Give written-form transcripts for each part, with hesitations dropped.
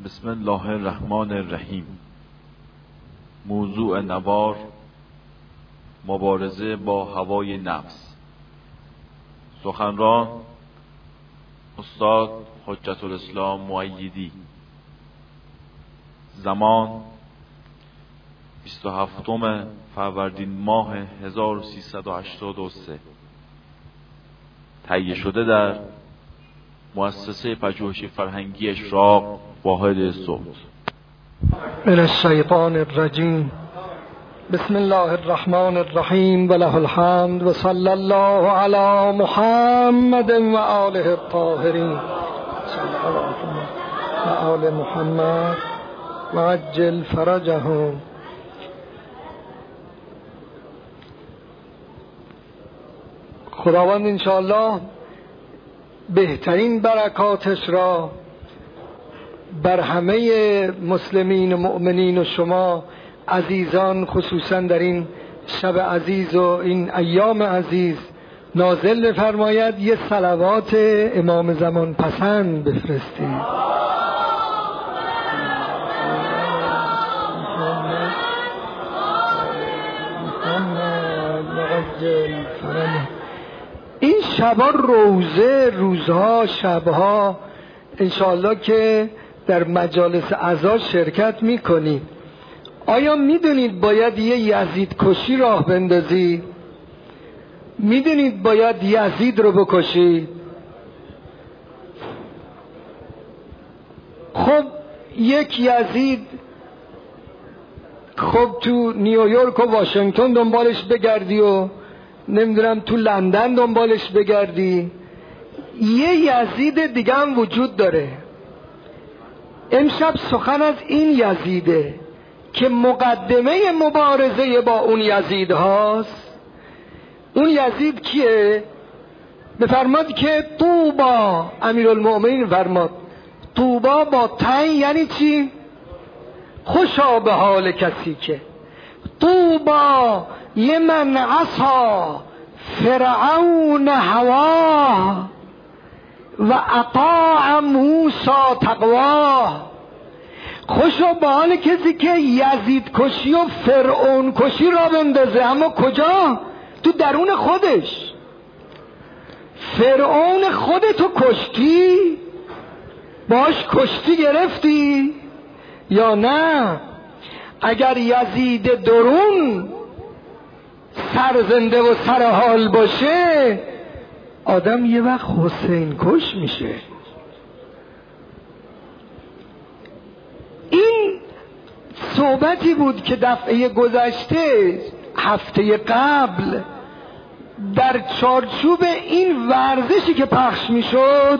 بسم الله الرحمن الرحیم. موضوع نوار، مبارزه با هوای نفس. سخنران استاد حجت الاسلام مؤیدی. زمان 27 فروردین ماه 1383. تهیه شده در مؤسسه پژوهش فرهنگی اشراق واحد صوت. من الشیطان الرجیم. بسم الله الرحمن الرحیم و له الحمد و صلی الله علی محمد و آله الطاهرین و آل محمد و عجل فرجهم. خداوند انشاءالله بهترین برکاتش را بر همه مسلمین و مؤمنین و شما عزیزان، خصوصا در این شب عزیز و این ایام عزیز نازل بفرماید. یه صلوات امام زمان پسند بفرستید. این شبا روزها شبها انشاءالله که در مجالس عزا شرکت میکنید. آیا میدونید باید یه یزید کشی راه بندازید؟ میدونید باید یزید رو بکشید؟ خب یک یزید، خب تو نیویورک و واشنگتن دنبالش بگردی و نمیدونم تو لندن دنبالش بگردی، یه یزید دیگه هم وجود داره. امشب سخن از این یزیده که مقدمه مبارزه با اون یزید هاست. اون یزید کیه؟ بفرماد که طوبا، امیرالمؤمنین فرماد طوبا با تای یعنی چی؟ خوشا به حال کسی که طوبا لمن عصا فرعون هواه و اطاع موسی تقواه. خوشا به حال کسی که یزید کشی و فرعون کشی را بندازه، اما کجا؟ تو درون خودش. فرعون خودتو کشتی؟ باش کشتی گرفتی یا نه؟ اگر یزید درون سرزنده و سرحال باشه، آدم یه وقت حسین کش میشه. این صحبتی بود که دفعه گذشته، هفته قبل، در چارچوب این ورزشی که پخش میشد.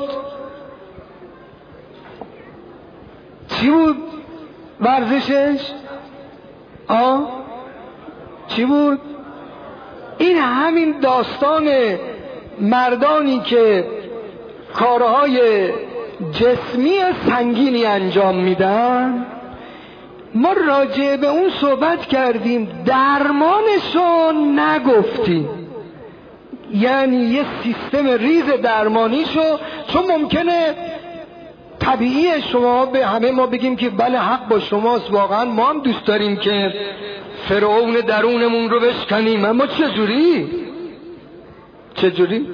چی بود ورزشش؟ چی بود؟ این همین داستان مردانی که کارهای جسمی سنگینی انجام میدن. ما راجع به اون صحبت کردیم، درمانشو نگفتیم، یعنی یه سیستم ریز درمانیشو، چون ممکنه طبیعیه شما به همه ما بگیم که بله حق با شماست، واقعا ما هم دوست داریم که فرعون درونمون رو بشکنیم، اما چجوری؟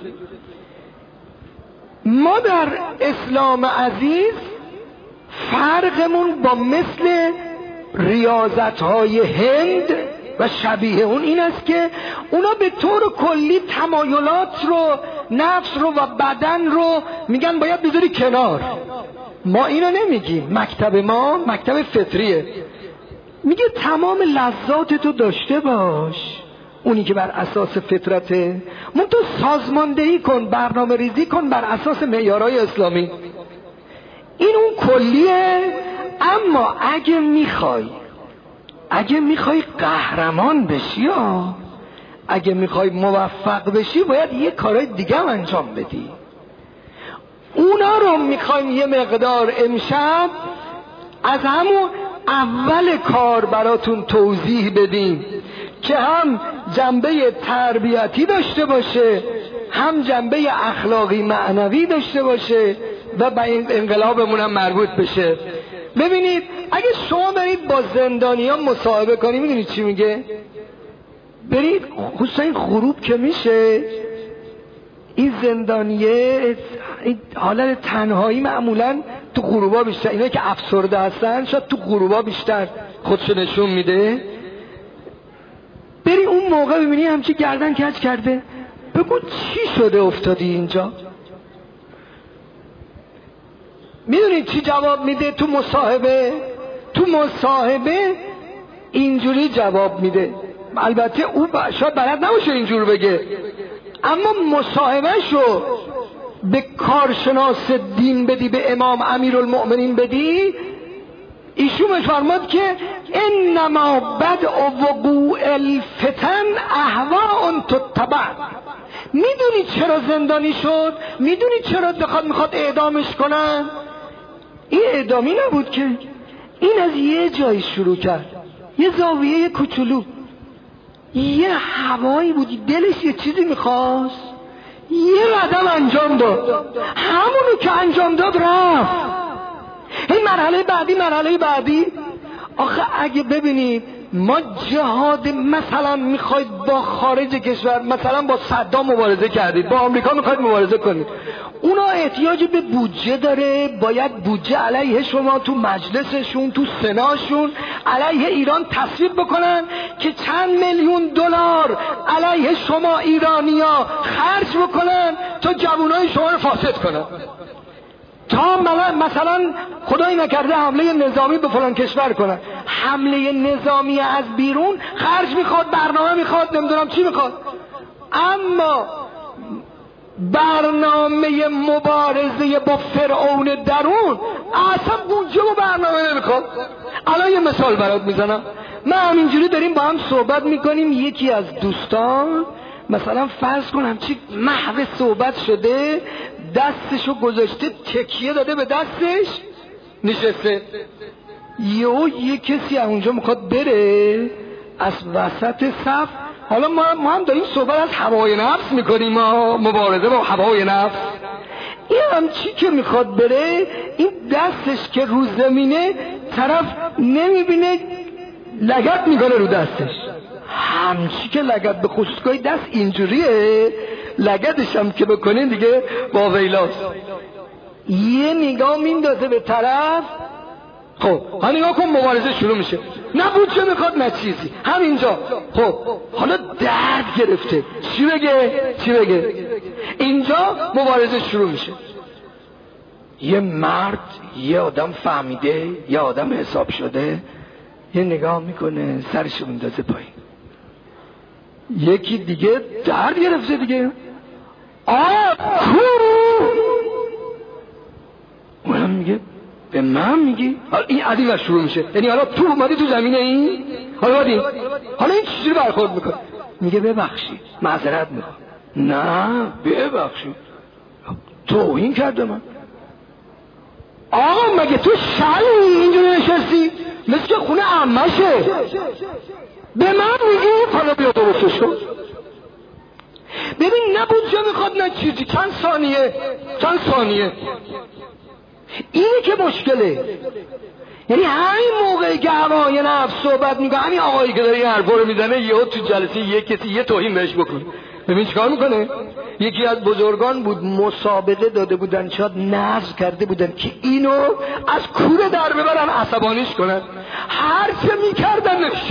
ما در اسلام عزیز فرقمون با مثل ریاضت‌های هند و شبیه اون این است که اونا به طور کلی تمایلات رو، نفس رو و بدن رو میگن باید بذاری کنار. ما اینو نمیگیم. مکتب ما مکتب فطریه، میگه تمام لذات تو داشته باش، اونی که بر اساس فطرته، تو سازماندهی کن، برنامه ریزی کن بر اساس معیارهای اسلامی. این اون کلیه. اما اگه میخوای قهرمان بشی، اگه میخوای موفق بشی، باید یه کارهای دیگه هم انجام بدی. اونا رو میخوایم یه مقدار امشب از همون اول کار براتون توضیح بدیم که هم جنبه تربیتی داشته باشه، هم جنبه اخلاقی معنوی داشته باشه و به این انقلابمون هم مربوط بشه. ببینید اگه شما برید با زندانیان مصاحبه کنی میدونید چی میگه؟ برید حسین غروب که میشه این زندانیه این حالت تنهایی معمولا تو غروبا بیشتر، اینا که افسرده هستن شاید تو غروبا بیشتر خودشو نشون میده. بری اون موقع ببینی همچی گردن کج کرده، بگو چی شده افتادی اینجا؟ میدونید چی جواب میده تو مصاحبه؟ تو مصاحبه اینجوری جواب میده، البته او شاید بلد نباشه اینجور بگه، اما مصاحبهشو به کارشناس دین بدی، به امام امیرالمؤمنین بدی، ایشون فرمود که انما بدء وقوع الفتن اهواء تتبع. میدونی چرا زندانی شد؟ میدونی چرا میخواد اعدامش کنن؟ این اعدامی نبود که، این از یه جایی شروع کرد، یه زاویه کوچولو، یه هوایی بود، دلش یه چیزی میخواست، یه قدم انجام داد، همونو که انجام داد رفت. این مرحله بعدی. آخه اگه ببینید ما جهاد مثلا میخواید با خارج کشور، مثلا با صدام مبارزه کردید، با آمریکا میخواید مبارزه کنید، اونا احتیاج به بودجه داره، باید بودجه علیه شما تو مجلسشون، تو سناشون علیه ایران تصویب بکنن که چند میلیون دلار علیه شما ایرانیا خرج بکنن تا جوانای شما رو فاسد کنن، تا مثلا خدایی نکرده حمله نظامی به فلان کشور کنن. حمله نظامی از بیرون خرج میخواد، برنامه میخواد، نمیدونم چی میخواد، اما برنامه مبارزه با فرعون درون اصلا بودجه و برنامه نمیخواد. الان یه مثال برات میزنم، من همینجوری داریم با هم صحبت میکنیم، یکی از دوستان مثلا فرض کنم چی محو صحبت شده، دستشو گذاشته تکیه داده به دستش نشسته، یه کسی اونجا میخواد بره از وسط صف، حالا ما هم داریم صحبت از هوای نفس میکنیم، مبارزه با هوای نفس، این هم چی که میخواد بره، این دستش که رو زمینه طرف نمیبینه، لگد میکنه رو دستش، همچی که لگد به خصوصگاه دست اینجوریه، لگدش هم که بکنین دیگه با ویلاست، یه نگاه میندازه به طرف. خب ها نگاه کن مبارزه شروع میشه، نه بودجه میخواد نه چیزی، همینجا. خب حالا درد گرفته، چی بگه؟ اینجا مبارزه شروع میشه، یه مرد، یه آدم فهمیده، یه آدم حساب شده، یه نگاه میکنه سرشو میندازه پایین، یکی دیگه درد گرفته دیگه، اونم میگه به من میگی؟ این عدیل شروع میشه، یعنی حالا تو اومدی تو زمینه این، حالا این چیزی برخورد میکنه، میگه ببخشید معذرت میخوام، نه ببخشید توهین کرده من، آقا مگه تو شلی اینجوری نشستی مثل که خونه عمشه، به من میگی حالا بیا درست شد. ببین نه بودجه میخواد نه چیزی، چند ثانیه اینه که مشکله. یعنی همین موقعی که هوای نفس صحبت میکنه، همین آقایی که داره این حرفا رو میزنه، یهو تو جلسه یک کسی یه توهین بهش بکنه، ببین چیکار میکنه. یکی از بزرگان بود، مسابقه داده بودن، شاید نذر کرده بودن که اینو از کوره در ببرن عصبانیش کنن، هرچه میکردنش.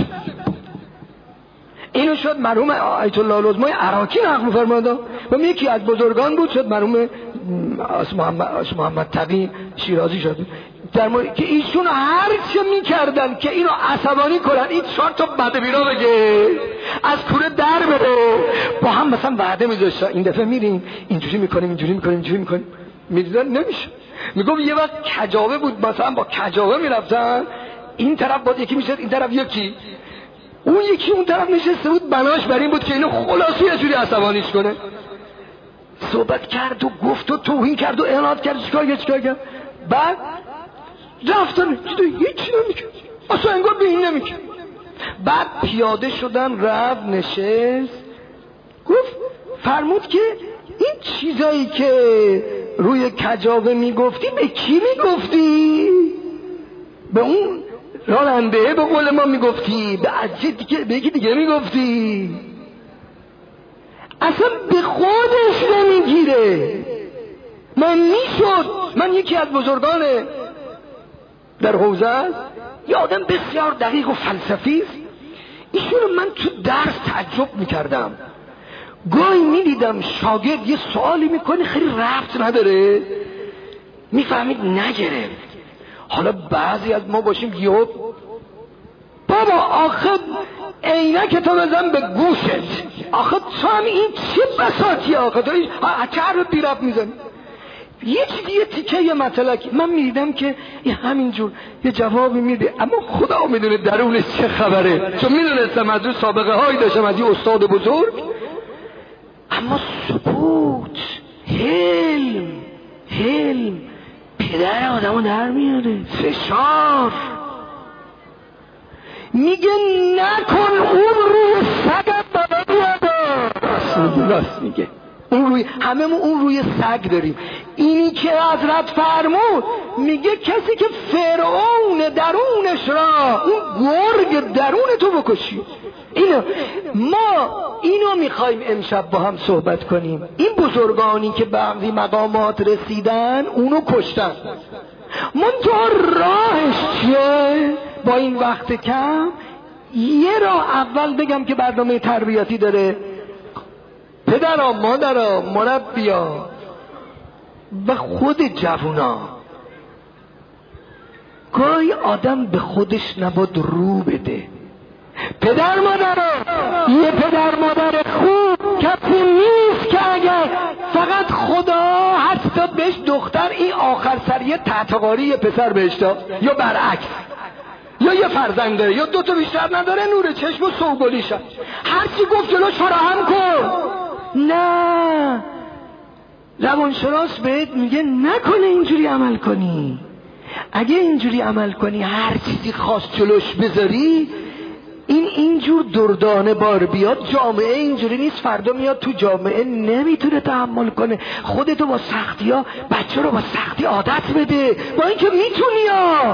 اینو شد مرحوم آیت الله العظمای عراقی نقل می‌فرمایند، و یکی از بزرگان بود، شد مرحوم محمد تقی شیرازی شد، در مورد که ایشون هرچه میکردن که اینو عصبانی کنن، این 4 تا بدبینا بگه، از کوره در بره، با هم مثلا وعده میذاشتن این دفعه میریم اینجوری میکنیم، میدیدن نمیشه. میگم یه وقت کجاوه بود، مثلا با کجاوه میرفتن، این طرف با یکی میشد، این طرف یکی، اون یکی اون طرف نشسته بود، بناش بر این بود که اینو خلاصی یه جوری عصبانیش کنه. صحبت کرد و گفت و توهین کرد و اعانت کرد، چیکار کرد، بعد رفتن هیچی نمیکرد، اصلا انگار به این نمیکرد. بعد پیاده شدن، رفت نشست، گفت فرمود که این چیزایی که روی کجاوه میگفتی به کی میگفتی؟ به اون راننده به قول ما میگفتی، به یکی دیگه میگفتی، اصلا به خودش نمیگیره. من یکی از بزرگان در حوزه است، یه آدم بسیار دقیق و فلسفی است. ایشون من تو درس تعجب میکردم، گاهی میدیدم شاگرد یه سوالی میکنه خیلی ربط نداره، میفهمید نگرفت. حالا بعضی از ما باشیم یهو بابا آخه عینک تو بزن به گوشت، آخه تو هم این چه بساطیه، آخه تو چه حرف بی ربط میزنی. یه چیزی یه تیکه یه مطلقی من میدیدم که این همینجور یه جوابی میده، اما خدا میدونه درونش چه خبره، چون میدونستم از اون سابقه هایی داشتم از این استاد بزرگ. اما سکوت، حلم پدر آدمو در میاره. فشار میگه نکن، اون روی سگت بابا بیاده. راست میگه، همه اون روی سگ داریم. اینی که حضرت فرمود میگه کسی که فرعون درونش را، اون گرگ درون تو بکشی. ما اینو میخوایم امشب با هم صحبت کنیم. این بزرگانی که بعضی مقامات رسیدن اونو کشتن، منتها راهش چیه؟ با این وقت کم یه راه اول بگم که برنامه تربیتی داره، پدرها، مادرها، مربیا و خود جوونا. گاهی آدم به خودش نباید رو بده. پدر مادرها، یه پدر مادر خوب کسی نیست که اگر فقط خدا حتی بهش دختر این آخر سریه تحتقاری یه پسر بهش داد، یا برعکس، یا یه فرزند داره یا دو تا بیشتر نداره، نور چشم و سوگلی شد، هرچی گفت جلوش فراهم کن. نه، روانشناس بهت میگه نکنه اینجوری عمل کنی. اگه اینجوری عمل کنی هر چیزی خاص جلوش بذاری، اینجور دردانه بار بیاد. جامعه اینجوری نیست، فردا میاد تو جامعه نمیتونه تحمل کنه، خودتو با سختی ها بچه رو با سختی عادت بده. با اینکه میتونی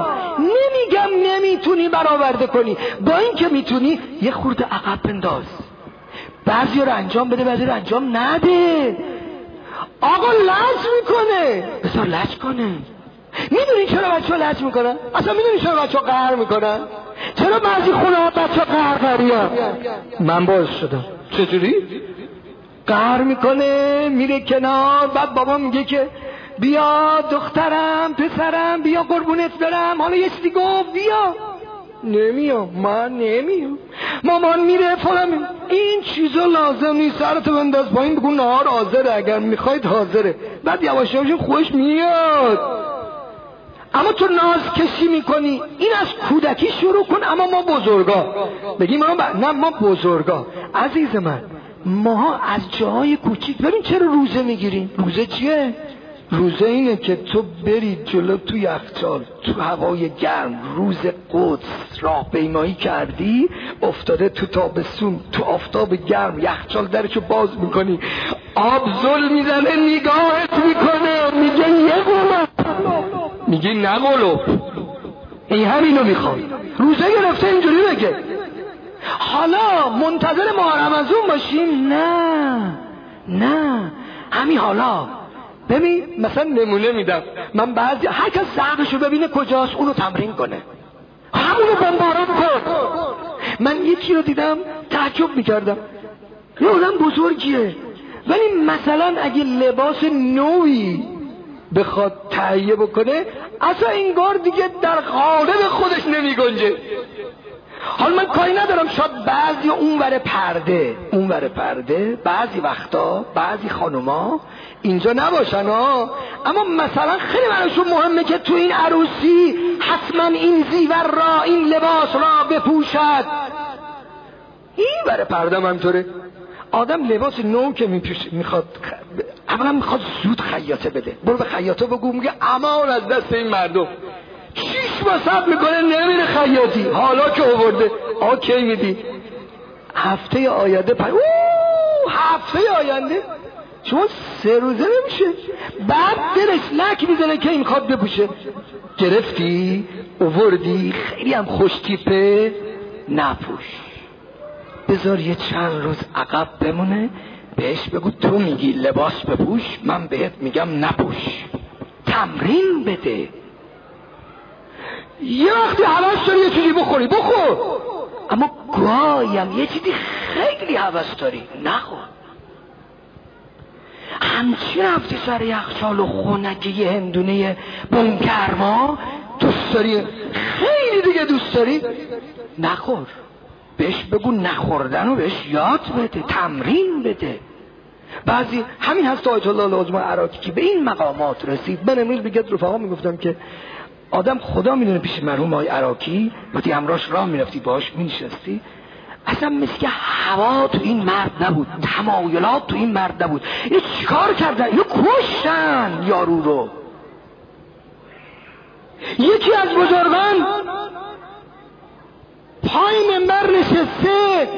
نمیگم نمیتونی برآورده کنی، با اینکه میتونی یه خورده عقب بنداز، بعضی رو انجام بده بعضی رو انجام نده. آقا لج میکنه، بذار لج کنه. میدونی چرا بچه ها لج میکنن؟ اصلا میدونی چرا بچه ها قهر میکنن؟ چرا بعضی خونه ها بچه ها قهرقری ها؟ من باعث شدم. چجوری؟ قهر میکنه میره کنار، بعد بابا میگه که بیا دخترم پسرم بیا قربونت برم، حالا یه چیزی گفت بیا. نمیام، من نمیام. مامان میره فلان. این چیزا لازم نیست، سرتو بنداز پایین بگو نهار حاضره، اگر میخواید حاضره. بعد یواش یواش خوش میاد. اما تو ناز کشی میکنی، این از کودکی شروع کن. اما ما بزرگا بگیم نه ما بزرگا عزیز من، ما از جاهای کوچیک ببین چرا روزه میگیریم. روزه چیه؟ روزه اینه که تو بری جلو تو یخچال تو هوای گرم، روز قدس راه پیمایی کردی، افتاده تو تابستون تو آفتاب گرم، یخچال درشو باز میکنی، آب زل میزنه نگاهت میکنه، میگه یه قلوب، میگه نه قلوب، این همینو میخواد. روزه گرفته اینجوری بگه. حالا منتظر ماه رمضان باشیم؟ نه همین حالا. ببین مثلا نمونه میدم، من بعضی هر کس ضعفشو ببینه کجاست اونو تمرین کنه، همونو بمباران کن. من یکی رو دیدم تعجب میکردم، یه آدم بزرگیه ولی مثلا اگه لباس نوی بخواد تهیه بکنه اصلا انگار دیگه در قالب خودش نمیگنجه. حالا من کاری ندارم، شاید بعضی اونور پرده بعضی وقتا بعضی خانوما اینجا نباشن اما مثلا خیلی براشون مهمه که تو این عروسی حتما این زیور را، این لباس را بپوشد. این ور پرده همطوره. آدم لباس نو که میخواد اولا میخواد زود خیاطه بده، برو به خیاطه بگو، میگه امان از دست این مردم. 6 ماه صبر میکنه نمیره خیاطی، حالا که آورده کی میدی؟ هفته آینده هفته آینده شما 3 روزه نمیشه، بعد دلش لک میزنه که این خواد بپوشه. گرفتی اووردی خیلی هم خوش تیپه، نپوش، بذار یه چند روز عقب بمونه، بهش بگو تو میگی لباس بپوش، من بهت میگم نپوش. تمرین بده. یه وقتی هوس داری یه چیزی بخوری بخور، اما گاهیم یه چیزی خیلی هوس داری نخور. همچی رفتی سر یخچال و خونگی یه هندونه بونگرما دوست داری، خیلی دیگه دوست داری، نخور. بهش بگو نخوردن و بهش یاد بده، تمرین بده. بعضی همین هست آیت الله العظمی عراقی که به این مقامات رسید. من امروز به رفقا میگفتم که آدم خدا میدونه پیش مرحوم آقای عراقی وقتی همراهش راه میرفتی باهاش مینشستی، اصلا مثل که هوا تو این مرد نبود، تمایلات تو این مرد نبود. اینو چیکار کردن؟ اینو کشتن یارو رو. یکی از بزرگان پای منبر نشسته،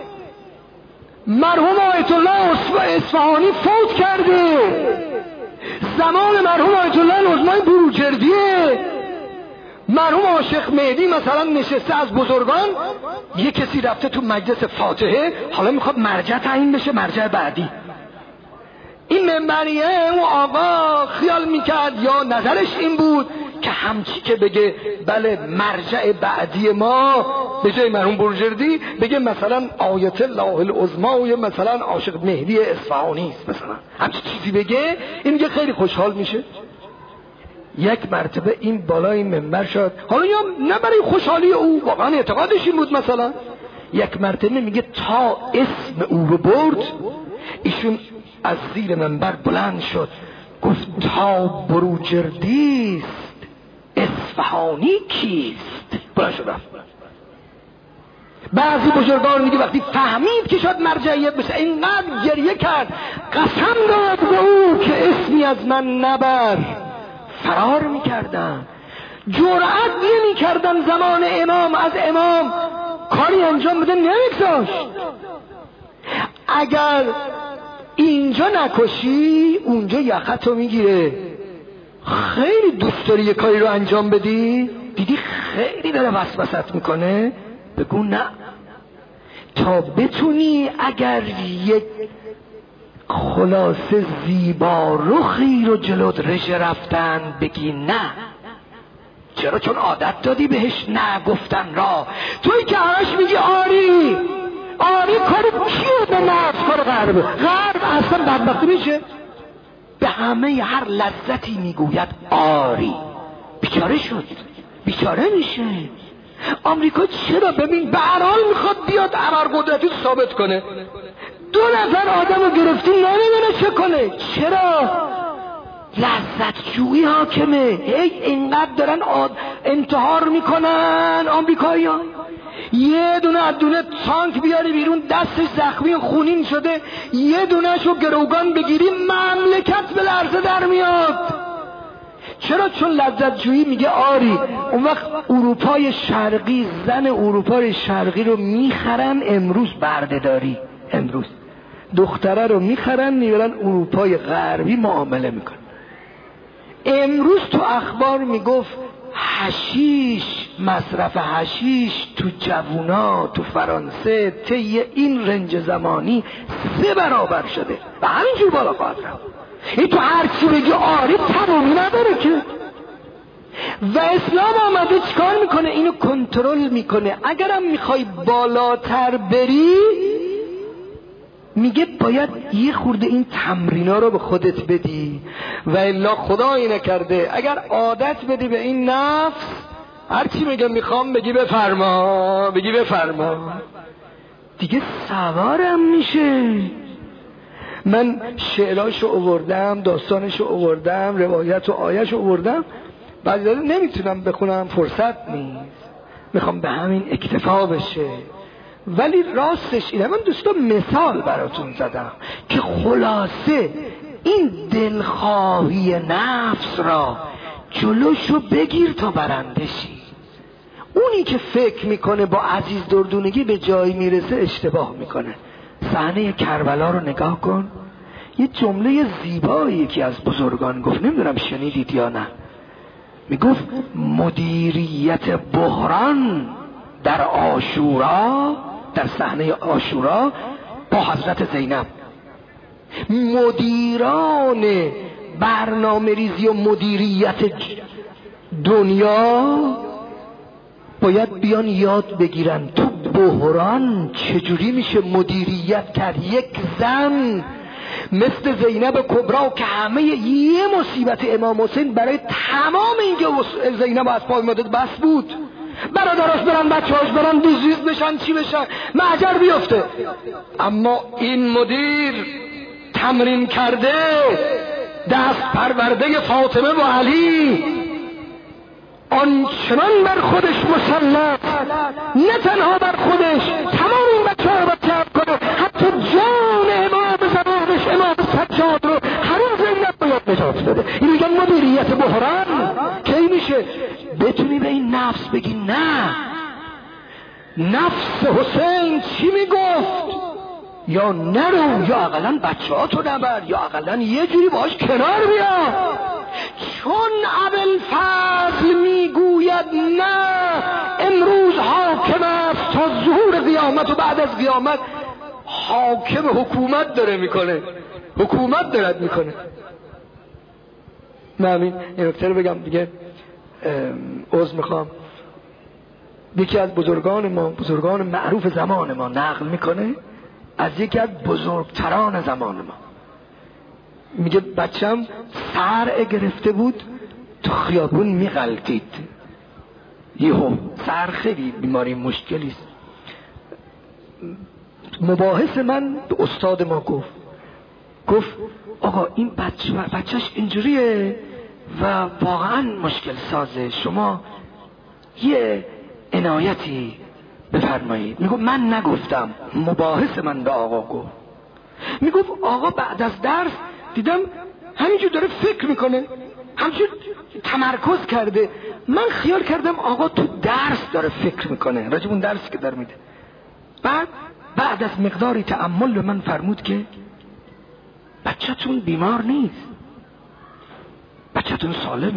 مرحوم آیت الله اصفهانی فوت کرده، زمان مرحوم آیت الله العظمی بروجردیه. مرحوم آقا شیخ مهدی مثلا نشسته از بزرگان، یه کسی رفته تو مجلس فاتحه، حالا میخواد مرجع تعیین بشه، مرجع بعدی. این منبریه اون آقا خیال میکرد یا نظرش این بود که همچی که بگه بله مرجع بعدی ما به جای مرحوم بروجردی بگه مثلا آیت الله العظمی یا مثلا عاشق مهدی اصفهانی است، مثلا همچی چیزی بگه، این میگه خیلی خوشحال میشه. یک مرتبه این بالای منبر شد، حالا یا نه برای خوشحالی او، واقعا اعتقادش این بود، مثلا یک مرتبه میگه تا اسم او رو برد، ایشون از زیر منبر بلند شد گفت تا بروجردی است اصفهانی کیست؟ بلند شد رفت. بعضی بزرگان میگه وقتی فهمید که شد مرجعیت بشه اینقدر گریه کرد، قسم داد به او که اسمی از من نبر. فرار میکردن، جرأت نمیکردن زمان امام از امام کاری انجام بده، نمیگذاشت. اگر اینجا نکشی اونجا یخطو میگیره. خیلی دوست داری یه کاری رو انجام بدی، دیدی خیلی داره وسوسه‌ت میکنه، بگو نه، تا بتونی اگر یک خلاصه زیبا رخی رو جلوت رژه رفتن بگی نه. چرا؟ چون عادت دادی بهش نه گفتن را. توی که همش میگی آری آری، کار کیه به نفس؟ کار غرب اصلا بدبختی میشه. به همه هر لذتی میگوید آری، بیچاره شد، بیچاره میشه. آمریکا چرا؟ ببین به هر حال میخواد بیاد ابرقدرتی رو ثابت کنه. 2 نفر آدم رو گرفتی نمیدونه چه کنه. چرا؟ لذت جویی حاکمه. اینقدر دارن انتحار میکنن آمریکایی ها. یه دونه از دونه تانک بیاری بیرون دستش زخمی خونین شده، یه دونه شو گروگان بگیری مملکت به لرزه در میاد. چرا؟ چون لذت جویی میگه آری. اون وقت اروپای شرقی، زن اروپای شرقی رو میخرن امروز بردهداری، امروز دختره رو میخرن میبرن اروپای غربی معامله میکنن. امروز تو اخبار میگفت حشیش، مصرف حشیش تو جوونا تو فرانسه طی این رنج زمانی 3 برابر شده و همینجور بالا خواهد رفت. این تو هر چی بگی آری تمامی نداره که. و اسلام آمده چیکار میکنه؟ اینو کنترل میکنه. اگرم میخوای بالاتر بری میگه باید یه خورده این تمرینا رو به خودت بدی، و الا خدایی نکرده اگر عادت بدی به این نفس، هرچی میگه میخوام بگی بفرما، بگی بفرما، دیگه سوارم میشه. من شعراشو آوردم، داستانشو آوردم، روایت و آیهشو آوردم، بعضی داره نمیتونم بخونم، فرصت نیست، میخوام به همین اکتفا بشه. ولی راستش اینه، من دوستا مثال براتون زدم که خلاصه این دلخواهی نفس را جلوشو بگیر تا برنده شی. اونی که فکر میکنه با عزیز دردونگی به جایی میرسه اشتباه میکنه. صحنه کربلا رو نگاه کن، یه جمله زیبایی یکی از بزرگان گفت، نمیدونم شنیدید یا نه. میگفت مدیریت بحران در عاشورا، در صحنه عاشورا با حضرت زینب. مدیران برنامه ریزی و مدیریت دنیا باید بیان یاد بگیرن تو بحران چجوری میشه مدیریت کرد. یک زن مثل زینب کبرا که همه یه مصیبت امام حسین برای تمام اینکه زینب از پای مدد بس بود، برادراش برن، بچه‌هاش برن، دیزیز بشن، چی بشن، مهجر بیفته. اما این مدیر تمرین کرده، دست پرورده فاطمه و علی، آنچنان بر خودش مسلط، نه تنها بر خودش، تمام این بچه‌ها رو جمع کنه، حتی جان امام زمانش امام سجاد رو هنوز زینب باید نجات بده. این میگن مدیریت بحران. کی میشه بتونی به این نفس بگی نه، نفس حسین چی میگفت، یا نرو، یا اقلا بچه‌هاتو نبر، یا اقلا یه جوری باش کنار بیا. چون ابوالفضل میگوید نه، امروز حاکم است تا ظهور قیامت و بعد از قیامت حاکم حکومت داره میکنه، حکومت دارد میکنه. من همین این نکته رو بگم دیگه، عذر میخوام. یکی از بزرگان ما، بزرگان معروف زمان ما نقل میکنه از یکی از بزرگتران زمان ما، میگه بچم سرع گرفته بود تو خیابون میغلطید، یهو سر خیلی بیماری مشکلی است. مباحث من به استاد ما گفت آقا این بچهش اینجوریه و واقعا مشکل سازه، شما یه عنایتی بفرمایید. میگفت من نگفتم، مباحث من به آقا گفت. میگفت آقا بعد از درس دیدم همینجور داره فکر میکنه، همینجور تمرکز کرده، من خیال کردم آقا تو درس داره فکر میکنه راجب اون درسی که داره میده. بعد از مقداری تأمل به من فرمود که بچه‌تون بیمار نیست، بچه‌تون سالمه.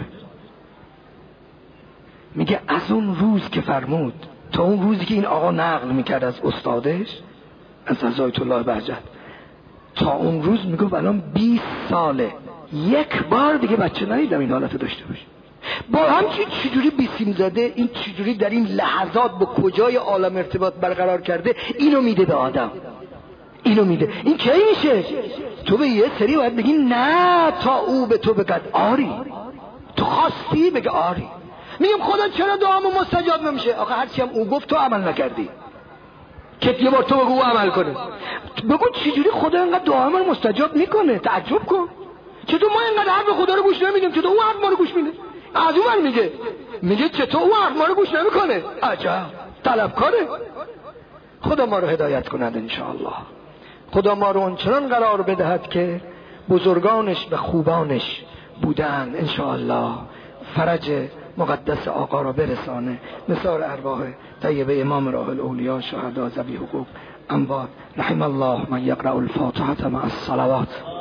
میگه از اون روز که فرمود تا اون روزی که این آقا نقل میکرد از استادش، از آیت الله بهجت، تا اون روز میگه الان 20 ساله یک بار دیگه بچه ندیدم این حالت داشته باشه. با همچین چجوری بیسیم زده، این چجوری در این لحظات با کجای عالم ارتباط برقرار کرده، اینو میده به آدم، اینو میده. این کی میشه؟ تو به یه سری باید بگی نه تا او به تو بگد آری، تو خواستی بگه آری. میگم خدا چرا دعامو مستجاب نمیشه؟ آخه هرچی هم او گفت تو عمل نکردی، که یه بار تو بگو او عمل کنه. بگو چجوری خدا اینقدر دعامو مستجاب میکنه، تعجب کن. چطور ما اینقدر حرف خدا رو گوش نمیدیم، چطور او حرف ما رو گوش میده؟ از اون میگه چطور او حرف ما رو گوش نمیکنه؟ عجب طلبکاره. خدا ما رو هدایت کند انشاءالله. خدا ما رو اونچنان قرار بدهد که بزرگانش و خوبانش بودن انشاءالله فرج مقدس آقا را برسانه. مثال ارواح طیبه امام راح الاولیا، شهدا، ذوی حقوق، اموات. رحم الله من یقرأ الفاتحه مع الصلوات.